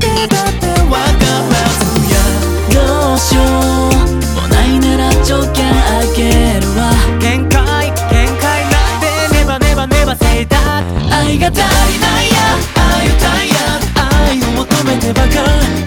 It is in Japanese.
てだってわからずやどうしようもないなら条件あげるわ限界なんてネバネバネバせいだ愛が足りないや愛をたいや愛を求めてばかり